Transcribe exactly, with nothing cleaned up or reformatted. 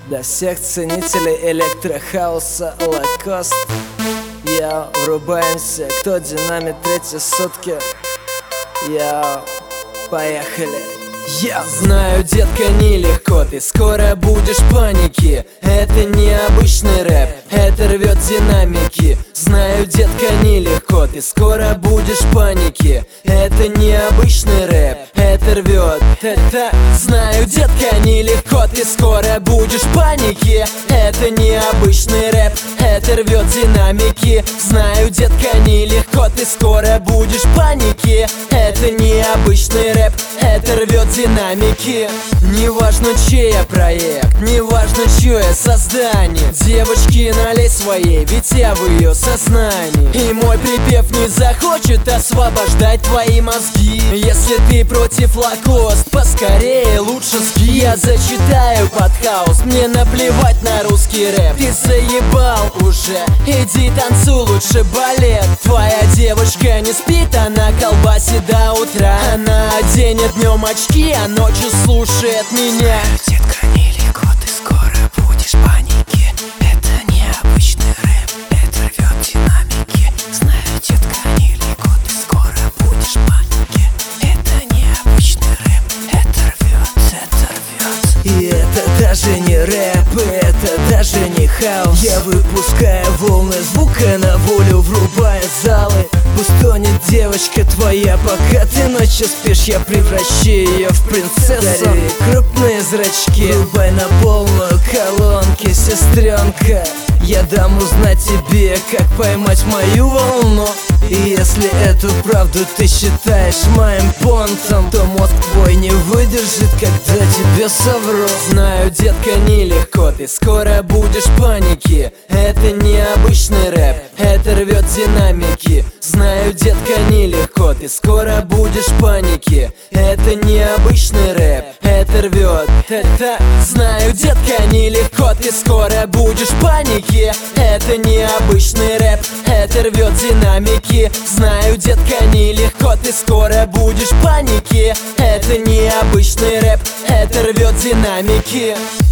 Для всех ценителей электрохауса Лакост. Я врубаемся, кто динамит третьи сутки. Я поехали. Я знаю, детка, нелегко, ты скоро будешь в панике. Это необычный рэп, это рвет динамики. Знаю, детка, нелегко, ты скоро будешь в панике. Это необычный рэп, это рвет, это. Знаю, детка, нелегко, ты скоро будешь в панике. Это необычный рэп, это рвет динамики. Знаю, детка, нелегко, ты скоро будешь в панике. Это необычный рэп, это рвет динамики. Неважно, чей я проект, неважно, чье я создание. Девочки, налей своей, ведь я в ее сознании. И мой припев не захочет освобождать твои мозги. Если ты против Лакост, поскорее лучше сги. Я зачитаю под хаус, мне наплевать на русский рэп. Ты заебал уже, иди танцуй лучше балет. Твоя девочка не спит, она колбасит до утра. Она оденет днем очки, а ночью слушает меня. Детка, нелегко, ты скоро будешь в панике. Это необычный рэп, это рвет динамики. Знаю, детка, нелегко, ты скоро будешь в панике. Это необычный рэп, это рвет, это рвет. И это даже не рэп, и это даже не хаус. Я выпускаю волны звука на волю, врубая залы. Пусть тонет девочка твоя, пока ты ночью спишь. Я превращаю ее в принцессу. Дарю крупные зрачки, врубай на полную колонки, сестренка. Я дам узнать тебе, как поймать мою волну. И если эту правду ты считаешь моим понтом, то мозг твой не выдержит, когда тебе совру. Знаю, детка, нелегко, ты скоро будешь в панике. Это необычный рэп, это рвет динамики. Знаю, детка, нелегко, ты скоро будешь в панике. Это необычный рэп, это рвет, это. Знаю, детка, нелегко, ты скоро будешь в панике. Это необычный рэп, это рвет динамики. Знаю, детка, нелегко, ты скоро будешь в панике. Это необычный рэп, это рвет динамики.